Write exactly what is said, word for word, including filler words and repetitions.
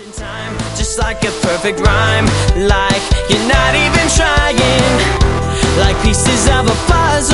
time, just like a perfect rhyme, like you're not even trying, like pieces of a puzzle.